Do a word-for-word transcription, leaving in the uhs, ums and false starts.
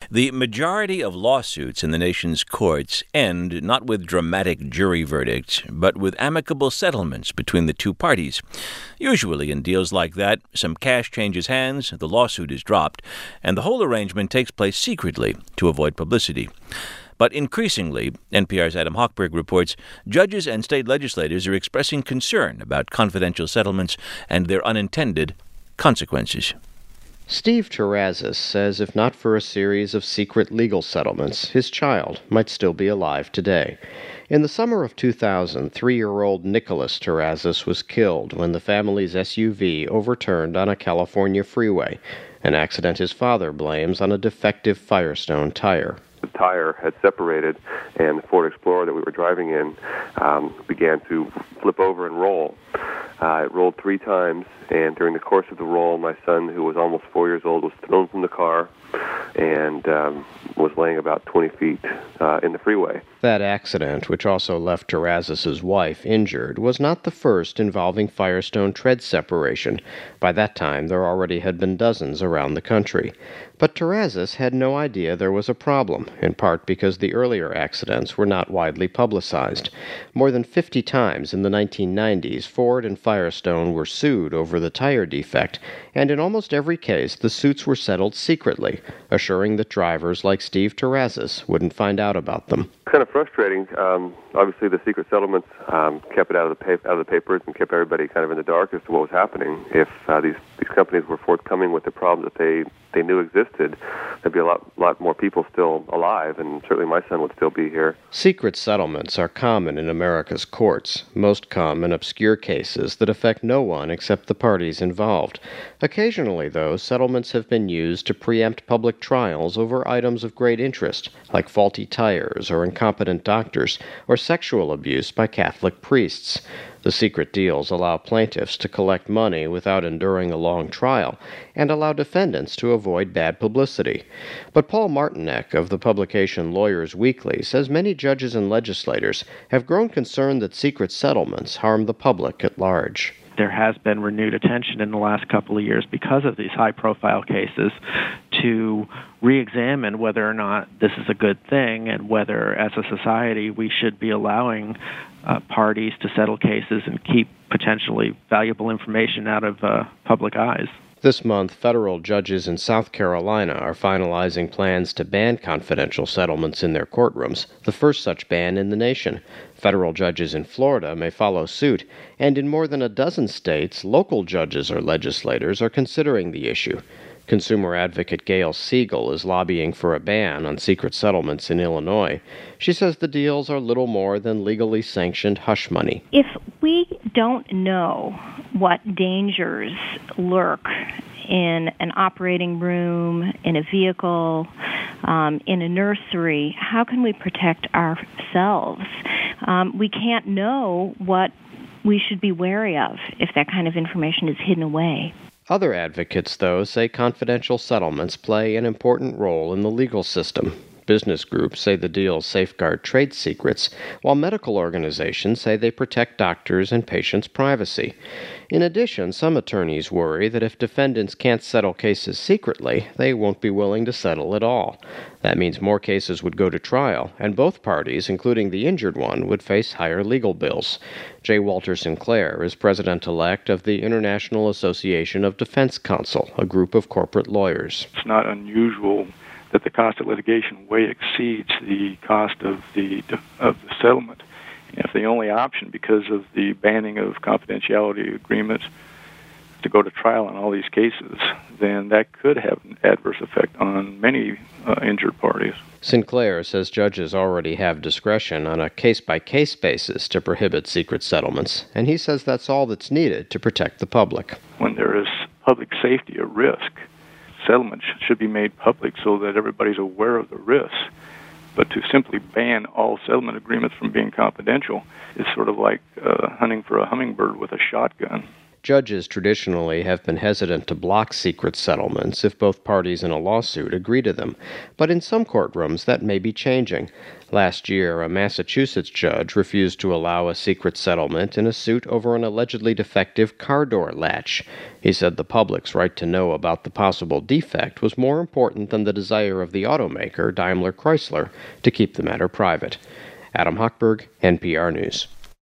The majority of lawsuits in the nation's courts end not with dramatic jury verdicts, but with amicable settlements between the two parties. Usually in deals like that, some cash changes hands, the lawsuit is dropped, and the whole arrangement takes place secretly to avoid publicity. But increasingly, N P R's Adam Hochberg reports, judges and state legislators are expressing concern about confidential settlements and their unintended consequences. Steve Terrazas says if not for a series of secret legal settlements, his child might still be alive today. In the summer of two thousand, three-year-old Nicholas Terrazas was killed when the family's S U V overturned on a California freeway, an accident his father blames on a defective Firestone tire. The tire had separated, and the Ford Explorer that we were driving in um, began to flip over and roll. Uh, it rolled three times, and during the course of the roll, my son, who was almost four years old, was thrown from the car and um, was laying about twenty feet uh, in the freeway. That accident, which also left Terrazas' wife injured, was not the first involving Firestone tread separation. By that time, there already had been dozens around the country. But Terrazas had no idea there was a problem, in part because the earlier accidents were not widely publicized. More than fifty times in the nineteen nineties, Ford and Firestone were sued over the tire defect, and in almost every case, the suits were settled secretly, assuring that drivers like Steve Terrazas wouldn't find out about them. Kind of frustrating. Um, obviously, the secret settlements um, kept it out of the pa- out of the papers and kept everybody kind of in the dark as to what was happening. If uh, these these companies were forthcoming with the problems that they, they knew existed, there'd be a lot lot more people still alive, and certainly my son would still be here. Secret settlements are common in America's courts. Most come in obscure cases that affect no one except the parties involved. Occasionally, though, settlements have been used to preempt public trials over items of great interest, like faulty tires or incompetent doctors, or sexual abuse by Catholic priests. The secret deals allow plaintiffs to collect money without enduring a long trial, and allow defendants to avoid bad publicity. But Paul Martinek of the publication Lawyers Weekly says many judges and legislators have grown concerned that secret settlements harm the public at large. There has been renewed attention in the last couple of years because of these high-profile cases to re-examine whether or not this is a good thing and whether, as a society, we should be allowing uh, parties to settle cases and keep potentially valuable information out of uh, public eyes. This month, federal judges in South Carolina are finalizing plans to ban confidential settlements in their courtrooms, the first such ban in the nation. Federal judges in Florida may follow suit, and in more than a dozen states, local judges or legislators are considering the issue. Consumer advocate Gail Siegel is lobbying for a ban on secret settlements in Illinois. She says the deals are little more than legally sanctioned hush money. If we don't know what dangers lurk in an operating room, in a vehicle, um, in a nursery, how can we protect ourselves? Um, we can't know what we should be wary of if that kind of information is hidden away. Other advocates, though, say confidential settlements play an important role in the legal system. Business groups say the deals safeguard trade secrets, while medical organizations say they protect doctors' and patients' privacy. In addition, some attorneys worry that if defendants can't settle cases secretly, they won't be willing to settle at all. That means more cases would go to trial, and both parties, including the injured one, would face higher legal bills. J. Walter Sinclair is president-elect of the International Association of Defense Counsel, a group of corporate lawyers. It's not unusual that the cost of litigation way exceeds the cost of the of the settlement. And if the only option, because of the banning of confidentiality agreements, to go to trial on all these cases, then that could have an adverse effect on many uh, injured parties. Sinclair says judges already have discretion on a case-by-case basis to prohibit secret settlements, and he says that's all that's needed to protect the public. When there is public safety at risk, settlements should be made public so that everybody's aware of the risks. But to simply ban all settlement agreements from being confidential is sort of like uh, hunting for a hummingbird with a shotgun. Judges traditionally have been hesitant to block secret settlements if both parties in a lawsuit agree to them, but in some courtrooms that may be changing. Last year, a Massachusetts judge refused to allow a secret settlement in a suit over an allegedly defective car door latch. He said the public's right to know about the possible defect was more important than the desire of the automaker, Daimler Chrysler, to keep the matter private. Adam Hochberg, N P R News.